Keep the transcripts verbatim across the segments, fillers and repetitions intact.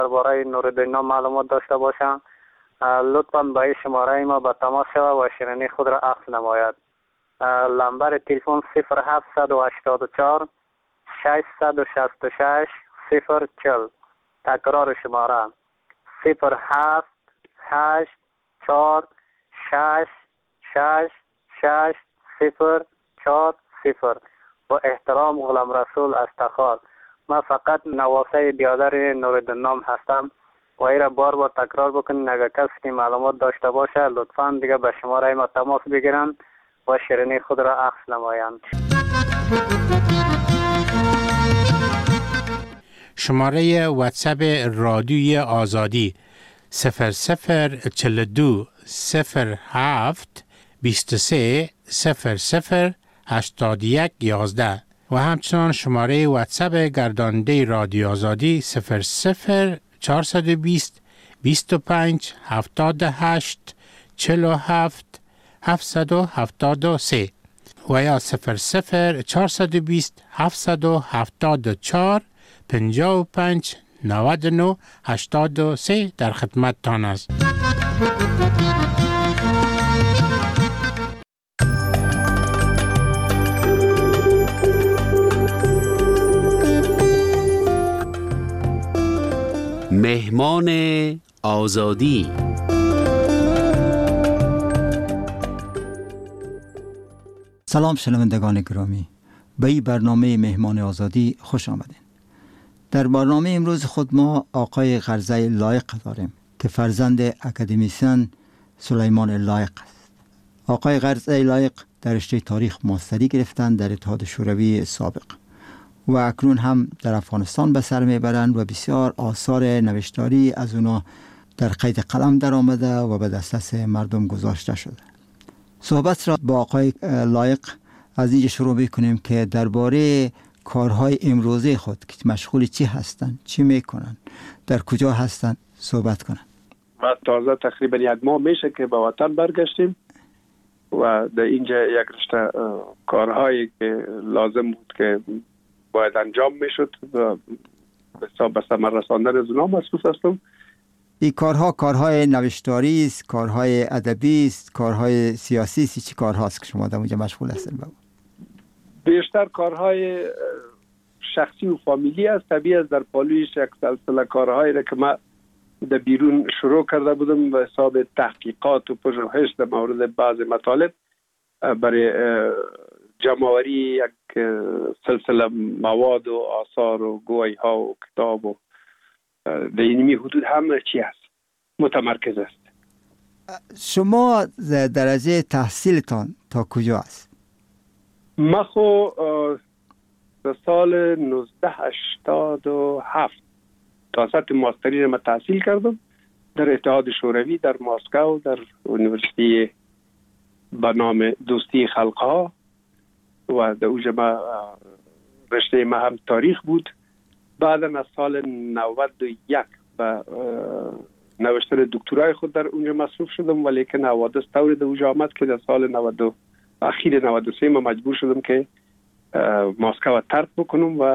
درباره نوردین معلومات داشته باشند لطفاً به این شماره ما به تماس شود و شیرینی خود را اخذ نماید. نمبر تلفن صفر هفت هشت چهار شش شش شش صفر چهل. تکرار شماره صفر هفت هشت چهار شش شش شش صفر چهار صفر. با احترام غلام رسول از تخار. من فقط نواسه بیادر نوردین نام هستم و ای را بار بار تکرار بکنین. اگر کسی که معلومات داشته باشه لطفاً دیگه به شماره ما تماس بگیرن و شیرینی خود را اخذ نمایند. شماره واتساپ رادیوی آزادی صفر صفر چهل و دو صفر هفت بیست و سه صفر صفر هشتاد و یک یازده و همچنان شماره واتساپ گرداننده رادیو آزادی صفر صفر چهارصد و بیست بیست و پنج هفتاد و هشت چهل و هفت هفتصد و هفتاد و سه و یا صفر صفر چهارصد و بیست هفتصد و هفتاد و چهار پنجاه و پنج نود و نه هشتاد و سه در خدمت تان است. مهمان آزادی. سلام شنوندگان گرامی، به این برنامه مهمان آزادی خوش آمدین. در برنامه امروز خود ما آقای غرزه لایق داریم که فرزند اکادمیسین سلیمان لایق است. آقای غرزه لایق در رشته تاریخ ماستری گرفتند در اتحاد شوروی سابق و اکنون هم در افغانستان به سر میبرند و بسیار آثار نوشتاری از اونا در قید قلم در آمده و به دسترس مردم گذاشته شده. صحبت را با آقای لایق از اینجا شروع میکنیم که درباره کارهای امروزه خود که مشغول چی هستند، چی میکنن، در کجا هستند صحبت کنن. ما تازه تقریبا یک ماه میشه که به وطن برگشتیم و در اینجا یک رشته کارهایی که لازم بود که باید انجام میشد و به حساب به ثمر رساندن از اونها مصروف هستم. این کارها کارهای نوشتاری است، کارهای ادبی است، کارهای سیاسی است، چی کارهاست که شما در اونجا مشغول هستین؟ بیشتر کارهای شخصی و فامیلی است. طبیعی است در پالویش یک سلسله کارهایی را که من در بیرون شروع کرده بودم به حساب تحقیقات و پژوهش در مورد بعض مطالب برای جمع‌آوری یک سلسله مواد و آثار و گویی ها و کتاب و در اینمی حدود همه چی است متمرکز است. شما درجه تحصیلتان تا کجا است؟ من خو در سال نوزده هشتاد و هفت تا سطح ماستری را تحصیل کردم در اتحاد شوروی در مسکو در یونیورسیتی به نام دوستی خلقها و در اونجا ما رشته ما هم تاریخ بود. بعدا از سال نود و یک به نوشتن دکترای خود در اونجا مصروف شدم، ولی که حوادث طوری در اونجا آمد که در سال نود اخیر نود و سه ما مجبور شدم که مسکو ترک بکنم و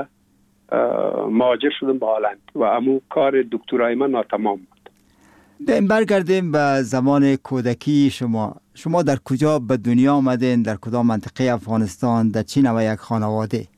مهاجر شدم به هلند و امو کار دکترای من ناتمام بود. برگردیم به زمان کودکی شما. شما در کجا به دنیا آمدین؟ در کدام منطقه افغانستان؟ در چی نوع یک خانواده؟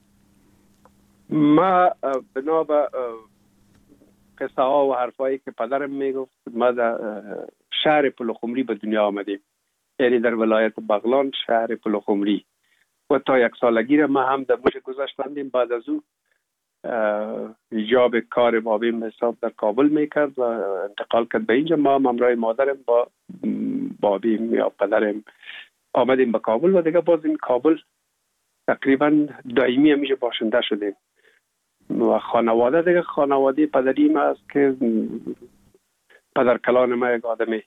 ما بنا به قصه ها و حرفایی که پدرم میگفت ما در شهر پلخمری به دنیا آمدیم، یعنی در ولایت بغلان شهر پلخمری و تا یک سالگی را ما هم در موش گذاشتندیم. بعد از او ایجاب کار بابیم حساب در کابل میکرد و انتقال کرد به اینجا. ما هم همراه مادرم با بابیم یا پدرم آمدیم به کابل و دیگه باز این کابل تقریبا دائمی همیشه باشنده شدیم و خانواده دیگه خانواده پدری ما است که پدر کلان ما یک آدمی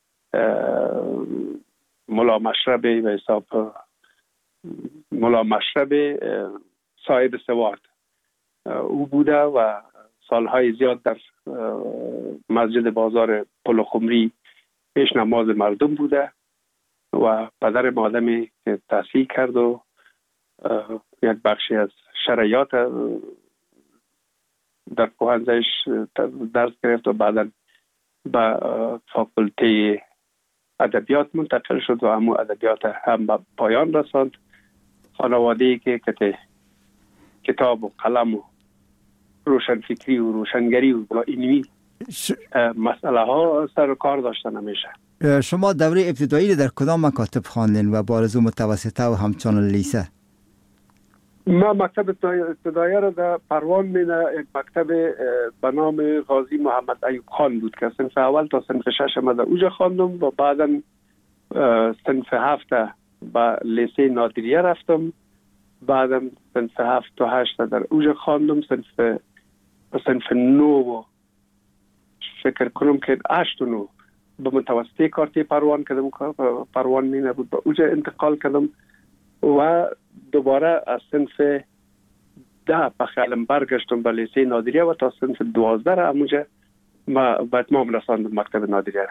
ملا مشربی به حساب ملا مشربی صاحب سواد او بوده و سالهای زیاد در مسجد بازار پلخمری پیش نماز مردم بوده و پدر آدمی که تحصیل کرد و یک بخشی از شرایط در پوهنځیش درس گرفت و بعدا به فاکولته ادبیات منتقل شد و همون ادبیات هم به پایان رساند. خانواده‌ای که کته کتاب و قلم و روشنفکری و روشنگری و علمی ش... مسئله ها سر و کار داشتن همیشه. شما دوره ابتدایی در کدام مکاتب خواندین و بارزو متوسطه و همچنان لیسه؟ ما مکتب ابتدایی را در پروان مینه یک مکتب به نام غازی محمد ایوب خان بود که صنف اول تا صنف شش ما در اوجا خواندم و بعدا صنف هفت به لیسه نادریه رفتم. بعدا صنف هفت تا هشت در اوجا خواندم. صنف صنف نو فکر کنم که هشت و نو به متوسطه کارتی پروان کردم. پروان مینه بود به اوجا انتقال کردم و دوباره از صنف ده به خیالم برگشتم به لیسه نادریه و تا صنف دوازده را همونجا ما به اتمام رساندم مکتب نادریه را.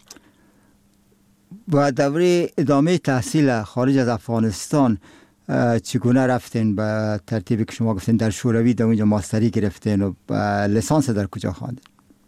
و دوره ادامه تحصیل خارج از افغانستان چگونه رفتین؟ به ترتیبی که شما گفتین در شوروی در اونجا ماستری گرفتین و لیسانس در کجا خواندین؟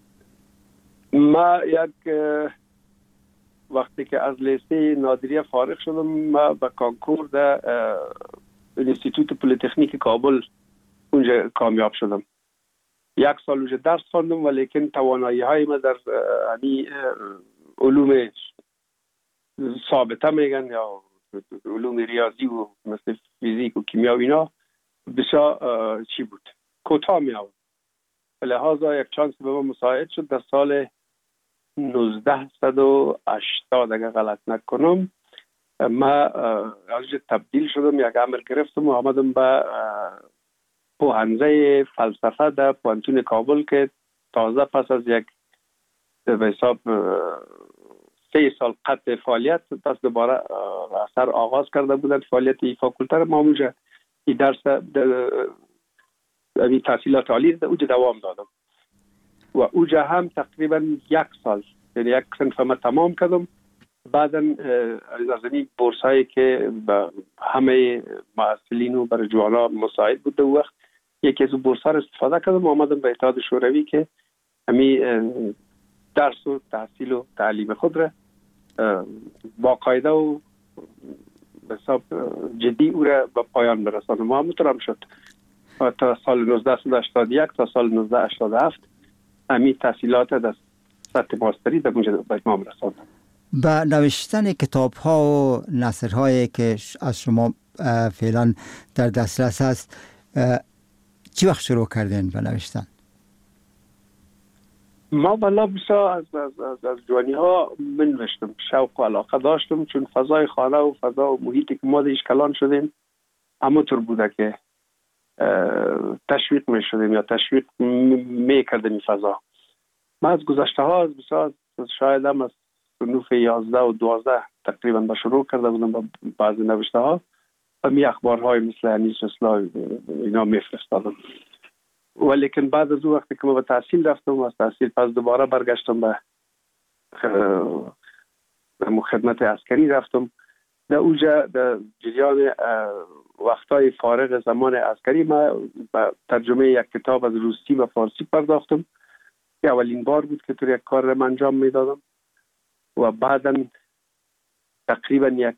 ما یک وقتی که از لیسه نادریه فارغ شدم ما به کانکور در انستیتوت پلیتکنیک کابل اونجا کامیاب شدم. یک سال اونجا درس خواندم ولیکن توانایی های ما در یعنی علوم ثابته میگن یا علوم ریاضی و مثل فیزیک و کیمیا و اینا بسیار چی بود کوتاه می آورد. لحاظا یک چانس به ما مساعد شد در سال نوزده و هشتاد اگر غلط نکنم ما از تبدیل شدم، یک عمل گرفتم و آمدم به پوهنځی فلسفه در پوهنتون کابل که تازه پس از یک به حساب سه سال قطع فعالیت پس دوباره اثر آغاز کرده بودن فعالیت ای فاکولته را. ما اونجا ای درس ای تحصیلات عالی در اونجا دوام دادم و اونجا هم تقریبا یک سال یعنی یک صنف ما تمام کردم. بعدا از این بورس هایی که به همه محصلین و برای جوانا مساعد بود در وقت یکی از بورس ها را استفاده کردم و آمدم به اتحاد شوروی که همی درس و تحصیل و تعلیم خود را باقاعده و به حساب جدی او را به پایان برسانم. و همونطور هم شد تا سال نوزده هشتاد و یک تا سال نوزده هشتاد و هفت همی تحصیلات در سطح ماستری در اونجا به اتمام رساندم. با نوشتن کتاب ها و نثر هایی که از شما فعلا در دسترس هست چی وقت شروع کردین به نوشتن؟ ما بلا بسا از, از, از, از جوانی ها من نوشتم، شوق و علاقه داشتم چون فضای خانه و فضا و محیطی که ما دیش کلان شدیم همونطور بوده که تشویق می شدیم یا تشویق می کردیم این فضا. ما از گذشته ها از بسا شاید هم از صنوف یازده و دوازده تقریبا به شروع کرده بودم با بعضی نوشته ها و می اخبارهای مثل انیس اسلام اینا می فرستادم. ولیکن بعد از اون وقتی که ما به تحصیل رفتم و از تحصیل پس دوباره برگشتم به خدمت عسکری رفتم. در اونجا در جریان وقتای فارغ زمان عسکری ما به ترجمه یک کتاب از روسی و فارسی پرداختم که اولین بار بود که طور یک کار را انجام میدادم و بعدا تقریبا یک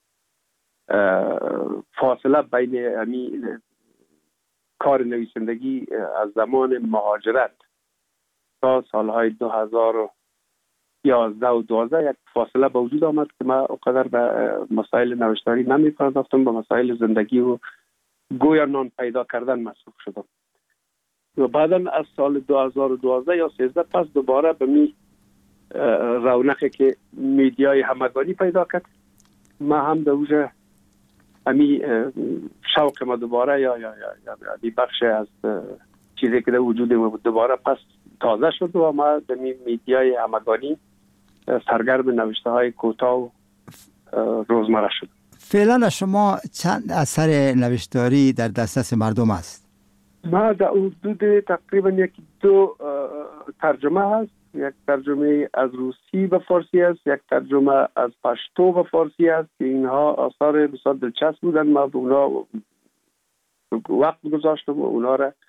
فاصله بین یعنی کار نویسندگی از زمان مهاجرت تا سالهای دو هزار و یازده و دوازده یک فاصله به وجود آمد که ما اونقدر به مسائل نوشتاری نمی پرداختم، به مسائل زندگی و گویا نان پیدا کردن مصروف شدم. و بعدا از سال دو هزار و دوازده یا سیزده پس دوباره به می رونقی که میدیای همگانی پیدا کرد ما هم در اوجه امی شوق ما دوباره یا یا یا یا بخش از چیزی که در وجود ما بود دوباره پس تازه شد و ما در میدیای همگانی سرگرم نوشته های کوتاه و روزمره شد. فعلا شما چند اثر نوشتاری در دسترس مردم است؟ ما در حدود تقریبا یک دو ترجمه هست، یک ترجمه از روسی به فارسی است، یک ترجمه از پشتو به فارسی است که اینها آثار بسیار دلچسب بودن. ما به اونا وقت گذاشتم و اونا را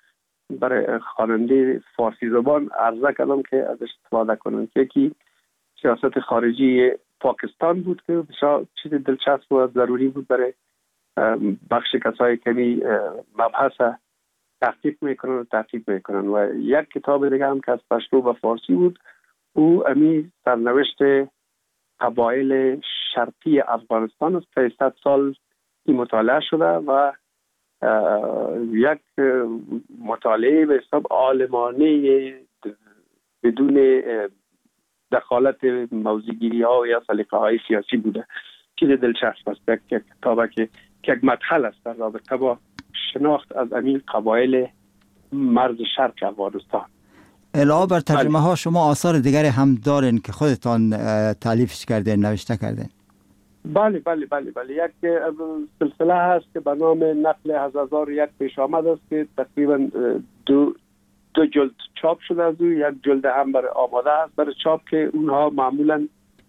برای خواننده فارسی زبان عرضه کردم که ازش استفاده کنن. یکی سیاست خارجی پاکستان بود که بسیار چیز دلچسب و ضروری بود برای بخش کسایی که مبحث تحقیق میکنن و تحقیق میکنن. و یک کتاب دیگه هم که از پشتو و فارسی بود، او امی سرنوشت قبایل شرقی افغانستان است. سیصد سال این مطالعه شده و یک مطالعه به حساب عالمانه بدون دخالت موضوعگیری ها یا سلیقه های سیاسی بوده. چیز دلچسب است. یک کتابه که یک مدخل است در رابطه با شناخت از این قبایل مرز شرق افغانستان. علاوه بر ترجمه ها شما آثار دیگری هم دارین که خودتان تالیفش کردین، نوشته کردین؟ بله بله بله بله یک سلسله هست که به نام نقل از هزار یک پیش آمد است که تقریبا دو دو جلد چاپ شده از او. یک جلد هم برای آماده است برای چاپ که اونها معمولا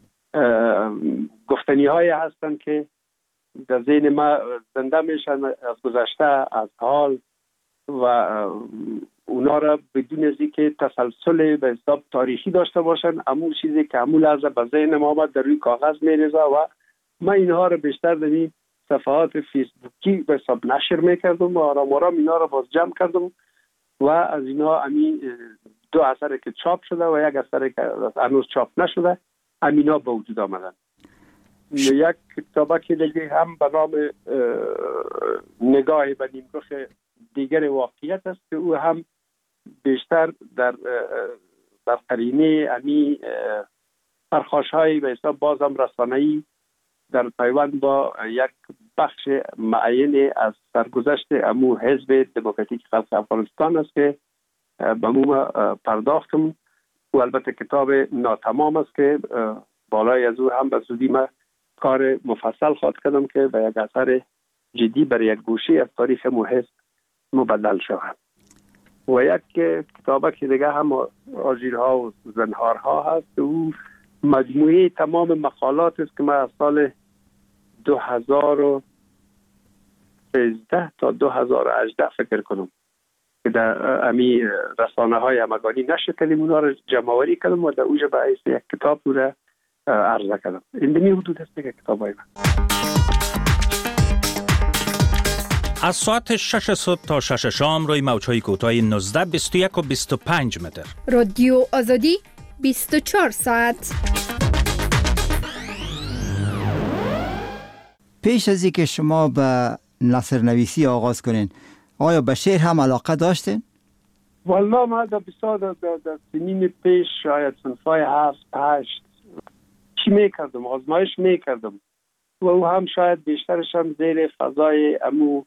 گفتنی های هستند که در ذهن ما زنده میشن از گذشته، از حال، و اونا را بدون از اینکه تسلسل به حساب تاریخی داشته باشن، همون چیزی که همون لحظه به ذهن ما آمد در روی کاغذ میریزه و من اینها را بیشتر در این صفحات فیسبوکی به حساب نشر میکردم و آرام آرام اینا را باز جمع کردم و از اینا همین دو اثر که چاپ شده و یک اثر که هنوز چاپ نشده همینا به وجود آمدن. یک کتابه که دیگه هم به نام نگاه به نیمرخ دیگر واقعیت است که او هم بیشتر در در قرینه امی پرخاش‌های به حساب بازم رسانه‌ای در پیوند با یک بخش معین از سرگذشت امو حزب دموکراتیک خلق افغانستان است که به مو پرداختم و البته کتاب ناتمام است که بالای از او هم به زودی ما کار مفصل خواهد کردم که به یک اثر جدی برای یک گوشه از تاریخ مو حزب مبدل شود. و یک کتابه که دیگه هم آژیرها و زنهارها هست، او مجموعه تمام مقالات است که من از سال دو هزار و سیزده تا دو هزار و هجده فکر کنم که در امی رسانه های همگانی نشر کردیم، اونها رو جمع‌آوری کردم و در اوجه به حیث یک کتاب رو عرضه کردم. این دمی حدود است که کتاب های من. از ساعت شش صبح تا شش شام روی موج‌های کوتاه نوزده، بیست و یک و بیست و پنج متر. رادیو آزادی بیست و چهار ساعت. پیش از اینکه شما به نثر نویسی آغاز کنین، آیا به شعر هم علاقه داشتین؟ والله ما در بسیار در, در, در سنین پیش شاید صنفای هفت هشت چی میکردم، آزمایش میکردم و او هم شاید بیشترش هم زیر فضای امو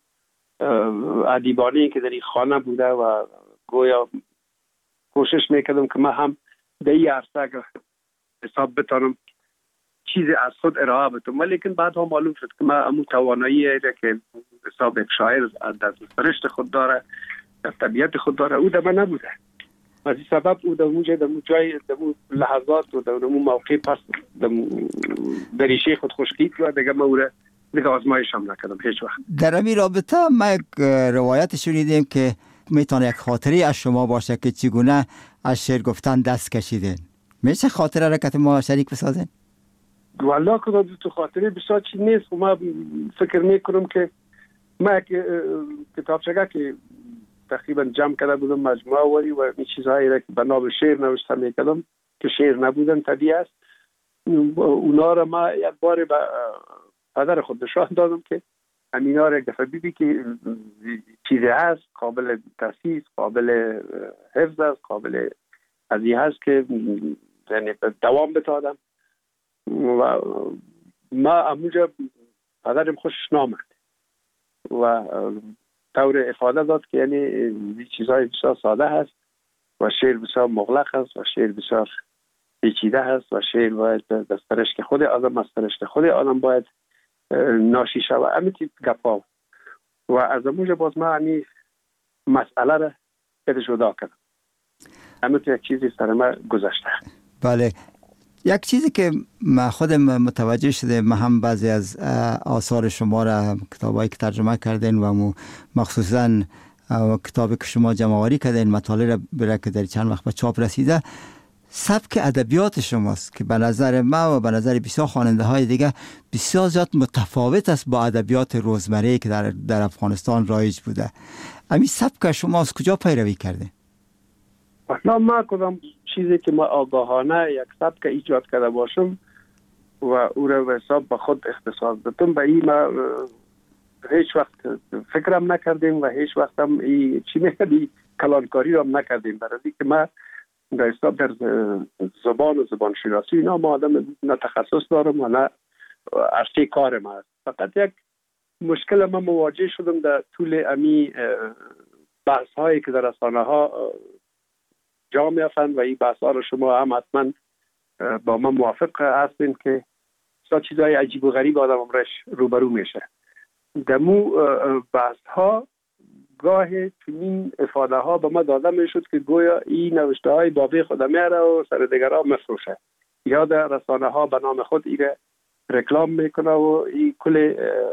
ادیبانی که در این خانه بوده و گویا کوشش میکردم که من هم در این عرصه حساب بتانم چیزی از خود ارائه بدم، ولیکن بعد هم معلوم شد که من امو توانایی را که حساب یک شاعر در سرشت خود داره، در طبیعت خود داره، او در من نبوده. از این سبب او در اونجا در جای در لحظات و در اون موقع پس در ریشه خود خشکید و دیگه من او را دیگه آزمایش هم نکردم هیچ وقت. در همین رابطه ما یک روایت شنیدیم که میتونه یک خاطری از شما باشه که چگونه از شعر گفتن دست کشیدین. میشه خاطره را که ما شریک بسازین؟ والله که تو خاطره بسیار چی نیست و ما فکر میکنم که ما یک کتابچه که تقریبا جمع کرده بودم مجموعه وری و این چیزهایی را که به نام شعر نوشته میکردم که شعر نبودن طبیعی است، اونا را ما یک بار به پدر خود نشان دادم که همینا را دفعه بیدی که چیزی هست قابل تاسیس، قابل حفظ است، قابل از این هست که یعنی دوام بتادم و ما همونجا پدرم خوشش نامد و طور افاده داد که یعنی این چیزهای بسیار ساده هست و شعر بسیار مغلق است و شعر بسیار پیچیده هست و شعر باید دسترش که خود آدم استرش که خود آدم باید ناشی شود. امیتی گپا و از اموجه باز ما همی مسئله را بده جدا کردم. امیتی یک چیزی سر ما گذشته. بله، یک چیزی که ما خودم متوجه شده، ما هم بعضی از آثار شما را کتابایی که ترجمه کردین و مخصوصا و کتابی که شما جمع آوری کردین، مطالعه را برای که در چند وقت به چاپ رسیده، سبک ادبیات شماست که به نظر ما و به نظر بسیار خواننده های دیگه بسیار زیاد متفاوت است با ادبیات روزمره که در در افغانستان رایج بوده. همین سبک شما از کجا پیروی کرده؟ نه، ما کدام چیزی که ما آگاهانه یک سبک ایجاد کرده باشم و او را به حساب به خود اختصاص دادم، به این ما هیچ وقت فکرم نکردیم و هیچ وقت هم ای چی میگه کلانکاری را هم نکردیم، برای اینکه ما در حساب در زبان و زبان شناسی اینا ما آدم نه تخصص دارم و نه عرصه کار ما است. فقط یک مشکل ما مواجه شدم در طول امی بحث هایی که در رسانه ها جا میافتند و این بحث ها رو شما هم حتما با ما موافق هستین که سا چیزهای عجیب و غریب آدم امرش روبرو میشه. دمو بحث ها گاه چنین افاده ها به ما داده میشد که گویا این نوشته های بابی خود میاره و سر دیگرها مفروشه، یا در رسانه ها به نام خود ایره رکلام میکنه و این کل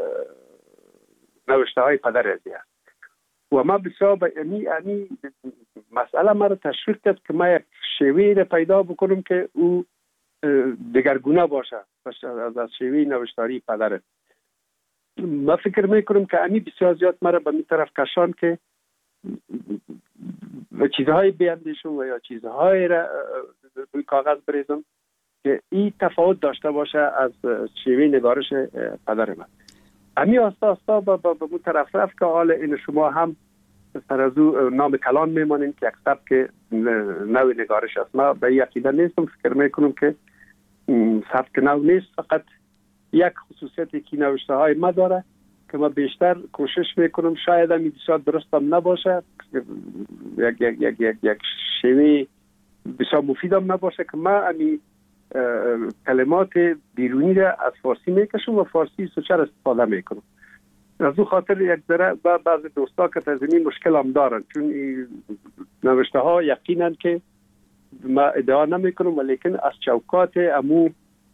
نوشته های پدر ازی است. و ما بسیار به امی امی مسئله ما رو تشویق کرد که ما یک شیوه رو پیدا بکنم که او دگرگونه باشه از از شیوه نوشتاری پدر. ما فکر میکنم که امی بسیار زیاد مرا به می طرف کشان که چیزهای بیندیشم و یا چیزهای را روی کاغذ بریزم که این تفاوت داشته باشه از شیوه نگارش پدر من. امی آستا آستا به مو طرف رفت که حال این شما هم سر از او نام کلان میمانین که یک سبک نو نگارش است. ما به یقیده نیستم، فکر میکنم که سبک نو نیست، فقط یک خصوصیتی که نوشته های ما داره که ما بیشتر کوشش میکنم شاید هم بسیار درست هم نباشه، یک یک یک یک یک شیوه بسیار مفید هم نباشه که ما امی کلمات بیرونی را از فارسی میکشم و فارسی سوچر استفاده میکنم. از او خاطر یک ذره بعض دوستا که تزمین مشکل هم دارن، چون نوشته ها یقینا که ما ادعا نمیکنم ولیکن از چوکات امو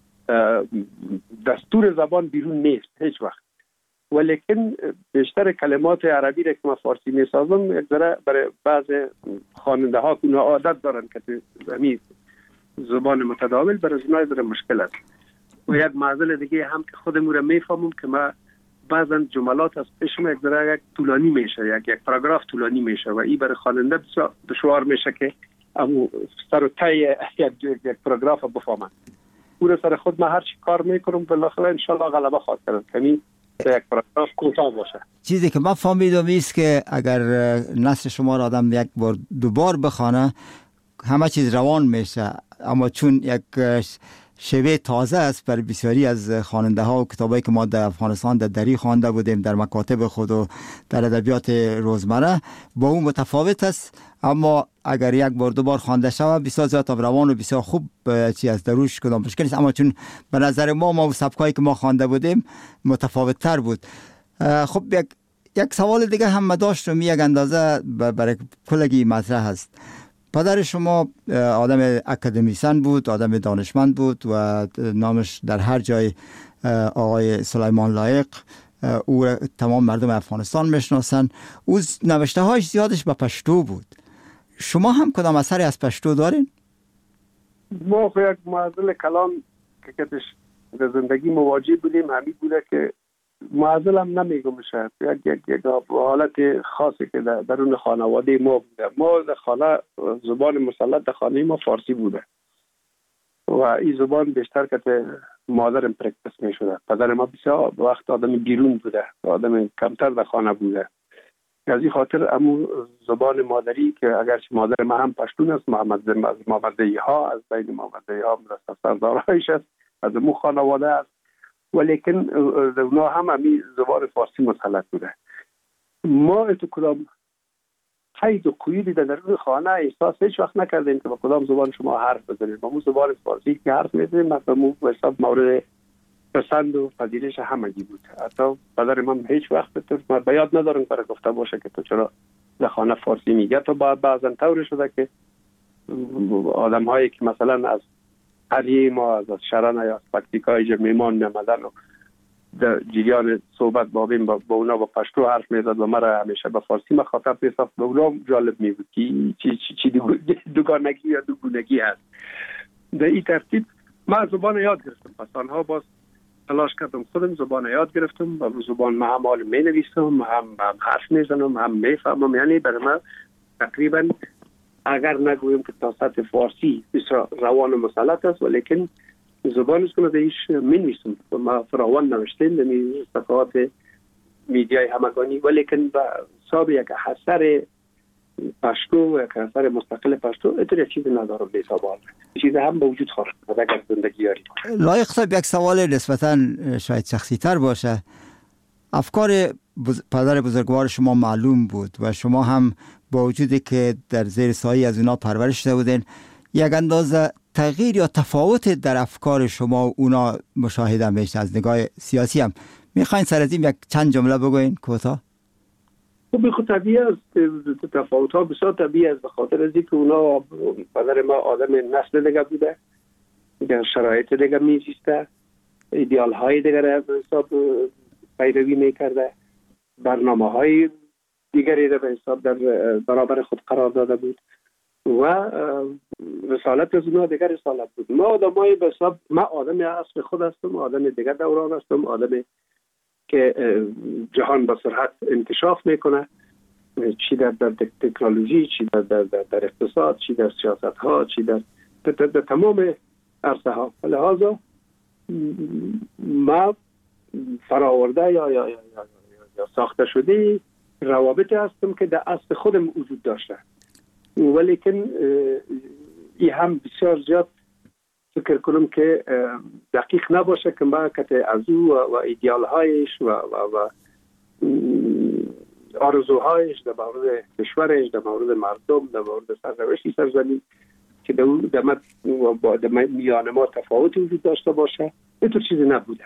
دستور زبان بیرون نیست هیچ وقت، ولیکن بیشتر کلمات عربی را که ما فارسی میسازم یک ذره برای بعض خواننده ها که عادت دارن که همین زبان متداول برای اونها ذره مشکل است. و یک معضل دیگه هم که خودمون را میفهمم که ما بعضا جملات از پیشم یک ذره یک طولانی میشه، یک یک پاراگراف طولانی میشه و این برای خواننده بسیار دشوار میشه که امو سر و ته یک یک پاراگراف بفهمن. او سر خود ما هر چی کار میکنم بالاخره ان شاء الله غلبه خواهد کرد، یعنی یک پاراگراف کوتاه باشه. چیزی که من فهمیدم است که اگر نثر شما را آدم یک بار دوبار بخونه همه چیز روان میشه، اما چون یک شیوه تازه است بر بسیاری از خواننده ها و کتابایی که ما در افغانستان در دری خوانده بودیم در مکاتب خود و در ادبیات روزمره با اون متفاوت است، اما اگر یک بار دو بار خوانده شود بسیار زیاد روان و بسیار خوب چی از دروش کدام مشکل است. اما چون به نظر ما ما سبکایی که ما خوانده بودیم متفاوت تر بود. خب یک یک سوال دیگه هم داشتم، یک اندازه برای کلگی مطرح است. پدر شما آدم اکادمیسن بود، آدم دانشمند بود و نامش در هر جای آقای سلیمان لایق، او تمام مردم افغانستان میشناسن. او نوشته هایش زیادش به پشتو بود. شما هم کدام اثری از پشتو دارین؟ ما یک معضل کلام که کتش در زندگی مواجه بودیم همین بوده که معضل هم نمیگم شد، یک یک یک حالت خاصی که در درون خانواده ما بوده. ما در خانه زبان مسلط در خانه ما فارسی بوده و این زبان بیشتر که مادرم پرکتس می شده. پدر ما بسیار وقت آدم بیرون بوده، آدم کمتر در خانه بوده. از این خاطر امو زبان مادری که اگرچه مادر ما هم پشتون است، محمد محمدی ها از بین محمدی ها مرسل سردارایش است، از امو خانواده است، ولیکن اونا هم همی زبان فارسی مسلط بوده. ما اتو کدام قید و قیودی در درون خانه احساس هیچ وقت نکردیم که با کدام زبان شما حرف بزنید. ما مو زبان فارسی که حرف میزنیم مثلا مو حساب مورد پسند و پذیرش همگی بود. حتی پدر من هیچ وقت تو ما بیاد ندارم برای گفته باشه که تو چرا در خانه فارسی میگه. تو بعضا طور شده که آدم هایی که مثلا از قریه ما از شرن یا از پکتیکای میمان نمدن و در جریان صحبت با بین با, با اونا با پشتو حرف میزد و مرا همیشه به فارسی مخاطب میساخت. به اونا جالب میبود که چی چی چی دوگانگی یا دوگونگی هست. در این ترتیب من زبان یاد گرفتم. پس آنها باز تلاش کردم خودم زبان یاد گرفتم و زبان ما هم حال می نویسم، هم, هم حرف میزنم، هم میفهمم. یعنی برای من تقریبا اگر نگویم که تا سطح فارسی بسیار روان و مسلط است، ولیکن زبان است که من دیش می نویسم و ما فراوان نوشتیم در صفحات میدیای همگانی، ولیکن با حساب یک اثر پشتو، یک اثر مستقل پشتو اتر چیزی ندارم به حساب حال. چیزی هم به وجود خواهد اگر زندگی یاری. لایق صاحب، یک سوال نسبتاً شاید شخصی تر باشه. افکار بز... پدر بزرگوار شما معلوم بود و شما هم با وجودی که در زیر سایه از اونا پرورش شده بودین، یک اندازه تغییر یا تفاوت در افکار شما و اونا مشاهده میشه از نگاه سیاسی هم. میخواین سر از این یک چند جمله بگوین کوتاه؟ خب خود طبیعی است، تفاوت ها بسیار طبیعی است، به خاطر از اینکه اونا پدر ما آدم نسل دیگه بوده، در شرایط دیگه میزیسته، ایدئال های دیگه را به حساب پیروی میکرده، برنامه های دیگری را به حساب در برابر خود قرار داده بود و رسالت از اونا دیگر رسالت بود. ما آدم های به حساب، ما آدم اصل خود هستم، آدم دیگر دوران هستم، آدم که جهان با سرعت انکشاف میکنه، چی در, در تکنولوژی، چی در, در, در, در اقتصاد، چی در سیاست ها، چی در, در, در, در تمام عرصه ها. لحاظا ما فراورده یا, یا, یا, یا, یا ساخته شده روابط هستم که در اصل خودم وجود داشته، ولیکن این هم بسیار زیاد فکر کنم که دقیق نباشه که ما کت از او و, و ایدیال هایش و, و, و آرزوهایش در مورد کشورش، در مورد مردم، در مورد سرنوشت سرزمین که در میان ما تفاوت وجود داشته باشه، اینطور چیزی نبوده.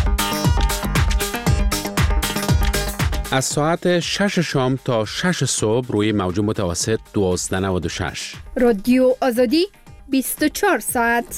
از ساعت شش شام تا شش صبح روی موج متوسط دوازده نود و شش. رادیو آزادی بیست و چهار ساعت.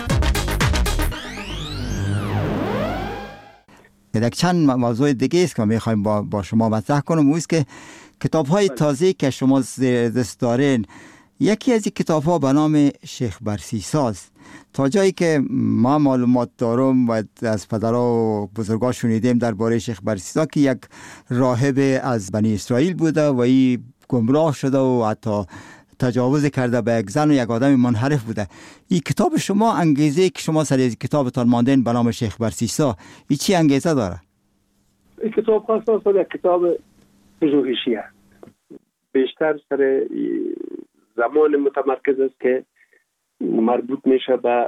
یک چند موضوع دیگه است که میخوایم با, با شما مطرح کنم، اوست که کتاب های تازه که شما زیر دست دارین، یکی از این کتاب ها به نام شیخ برسیساز. تا جایی که ما معلومات دارم و از پدرها و بزرگا شنیدیم درباره شیخ برسیسا که یک راهب از بنی اسرائیل بوده و این گمراه شده و حتی تجاوز کرده به یک زن و یک آدم منحرف بوده. این کتاب شما، انگیزه که شما سر از کتابتان ماندین به نام شیخ برسیسا، این چی انگیزه داره؟ این کتاب خاصا یک کتاب پژوهشی است، بیشتر سر زمان متمرکز است که مربوط میشه به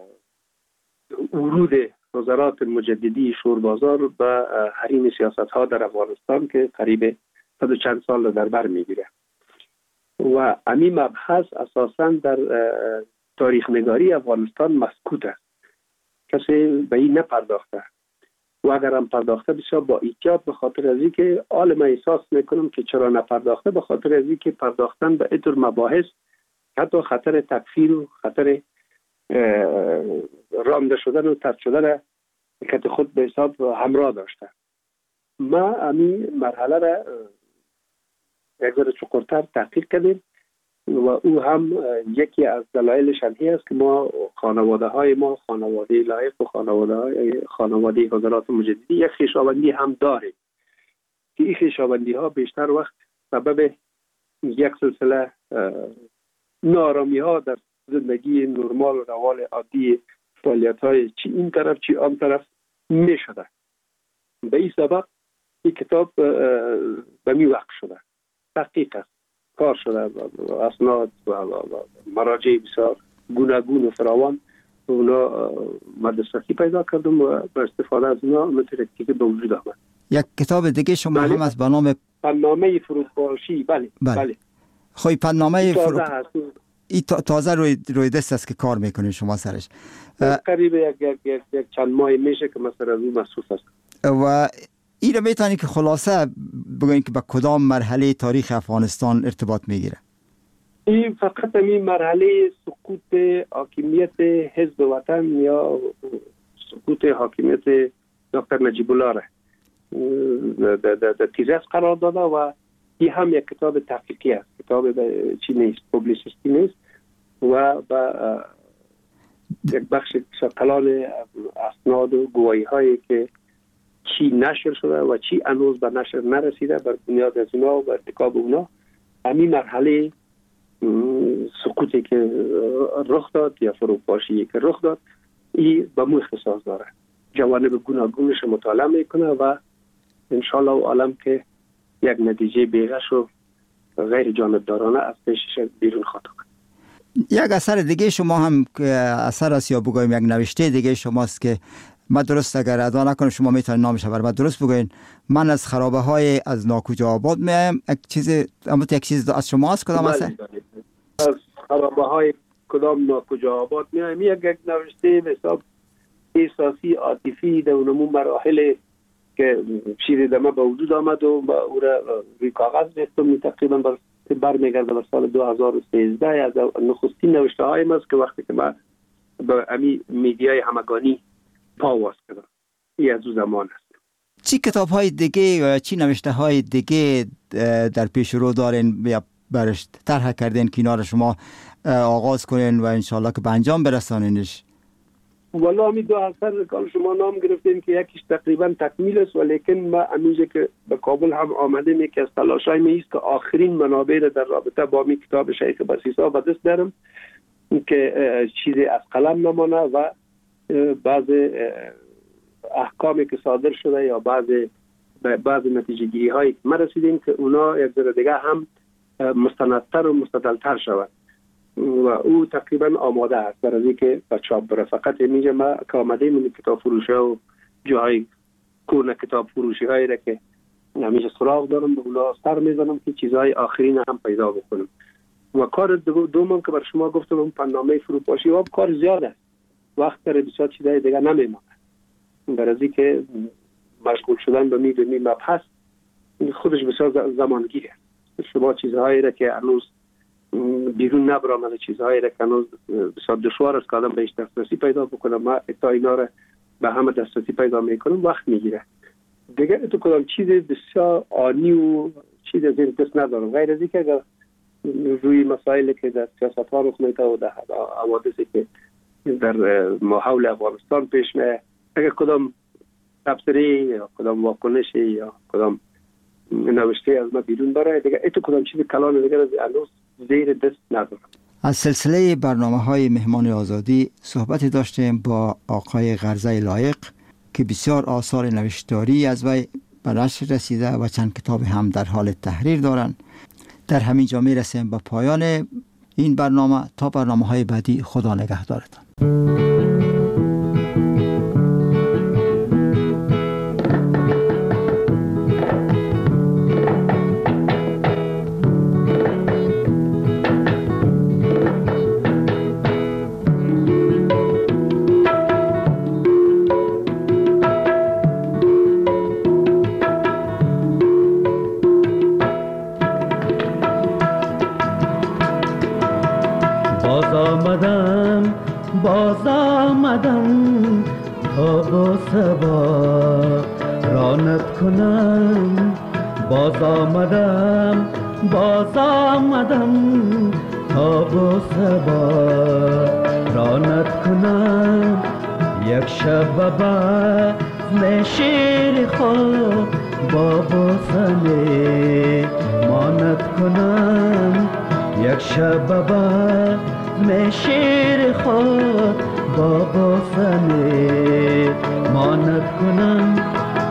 ورود وزارات مجددی شوربازار به حریم سیاست ها در افغانستان که قریب صد و چند سال در بر میگیره و همین مبحث اساساً در تاریخ نگاری افغانستان مسکوت است، کسی به این نپرداخته و اگر هم پرداخته بسیار با احتیاط، به خاطر از اینکه عالم احساس میکنم که چرا نپرداخته، به خاطر از اینکه پرداختن به اینطور مباحث حتی خطر تکفیر و خطر رانده شدن و طرد شدن که خود به حساب همراه داشته. ما همین مرحله را یک ذره چقدرتر تحقیق کردیم و او هم یکی از دلایلش همی است که ما خانواده های ما، خانواده لایق و خانواده های خانواده وزارات مجددی یک خویشاوندی هم داریم که این خویشاوندی ها بیشتر وقت سبب یک سلسله نارامی ها در زندگی نرمال و روال عادی فعالیت های چی این طرف چی آن طرف می شده. به این سبب این کتاب به می وقت شده، تحقیق است، کار شده، اسناد و مراجع بسیار گوناگون و فراوان اونا مدرستی پیدا کردم و با استفاده از اونا مترکی که به وجود آمد. یک کتاب دیگه شما بله. هم از به نام پنامه فروپاشی. بله بله, بله. خوی پنامه فروپاشی این تازه روی روی دست است که کار میکنید شما سرش. قریب یک یک یک, یک چند ماه میشه که مثلا از اون مصروف است. و این رو میتونید که خلاصه بگوین که به کدام مرحله تاریخ افغانستان ارتباط میگیره؟ این فقط این مرحله سقوط حاکمیت حزب وطن یا سقوط حاکمیت دکتر نجیب الله را در تیزس قرار داده و این هم یک کتاب تحقیقی است، کتاب چی نیست، پوبلیسیستی نیست و با یک بخش کلان اسناد و گواهی هایی که چی نشر شده و چی هنوز به نشر نرسیده، بر بنیاد از اونا و بر ارتکاب اونا همین مرحله سقوطی که رخ داد یا فروپاشی که رخ داد این به مو اختصاص داره. جوانب گوناگونش مطالعه میکنه و انشالله عالم که یک نتیجه بیغش و غیر جانبدارانه از پیشش بیرون خواهد آمد. یک اثر دیگه شما هم که اثر است یا بگویم یک نوشته دیگه شماست که من درست اگر ادا نکنم شما میتونید نامش بر من درست بگوین. من از خرابه های از ناکجا آباد میایم. یک چیز اما یک چیز از شما است کدام اثر؟ از خرابه های کدام ناکجا آباد میایم یک یک نوشته به حساب احساسی عاطفی در اونمون مراحل که شیر دمه به وجود آمد و با او را روی کاغذ ریختم. تقریبا بر برمیگرده به سال دو هزار و سیزده از نخستین نوشته های ماست که وقتی که من به امی میدیای همگانی پاواز کردم. این از اون زمان است. چی کتاب های دیگه یا چی نوشته های دیگه در پیش رو دارین یا برش طرح کردین که اینا رو شما آغاز کنین و انشالله که به انجام برسانینش؟ والا همی دو اثر که شما نام گرفتین که یکیش تقریبا تکمیل است، ولیکن ما امروزه که به کابل هم آمده می که از تلاشای می است که آخرین منابع را در رابطه با می کتاب شیخ بسیسا به دست دارم که چیزی از قلم نمانه و بعض احکامی که صادر شده یا بعض بعض نتیجه گیری هایی که ما رسیدیم که اونا یک ذره دیگه هم مستندتر و مستدلتر شود و او تقریبا آماده است برای اینکه به چاپ بره. فقط میگه ما که آمده من کتاب فروشی و جای کورن کتاب فروشی هایی را که همیشه سراغ دارم به اونا سر میزنم که چیزهای آخرین هم پیدا بکنم. و کار دوم که بر شما گفتم اون پنامه فروپاشی و کار زیاد است، وقت داره بسیار چیزهای دیگه نمیمونه برای اینکه مشغول شدن به می به می مبحث خودش بسیار زمانگیره. شما چیزهایی را که هنوز بیرون نبرامده، چیزهایی را که هنوز بسیار دشوار است که آدم بهش دسترسی پیدا بکنم، ما تا اینا را به همه دسترسی پیدا میکنم وقت میگیره. دیگه تو کدام چیز بسیار آنی و چیز از این دست ندارم غیر از اینکه اگر روی مسائلی که در سیاست ها رخ میده و در حوادثی که در ماحول افغانستان پیش میاد اگر کدام تبصره یا کدام واکنشی یا کدام نوشته از ما بیرون بره دیگه ایتو کدام چیز کلان دیگه از هنوز زیر دست ندارم. از سلسله برنامه های مهمان آزادی صحبتی داشتیم با آقای غرزه لایق که بسیار آثار نوشتاری از وی به نشر رسیده و چند کتاب هم در حال تحریر دارند. در همین جا می رسیم به پایان این برنامه. تا برنامه های بعدی خدا نگهدارتان. باز آمدم تا با سبا رانت کنم، باز آمدم باز آمدم تا با سبا رانت کنم. یک شب بزم شیر خود با بوسنه مانت کنم. یک شب بزم شیر خود با بوسنه مانت کنم.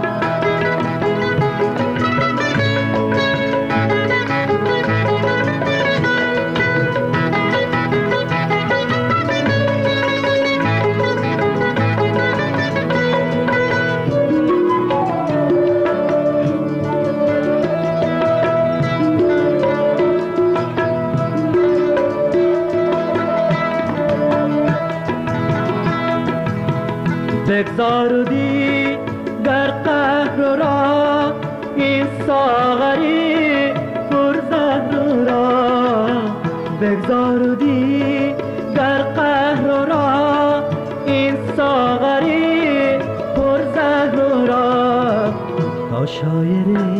بگذاردی در قهر را این ساغری پرزهر را، بگذاردی در قهر را این ساغری پرزهر شاعر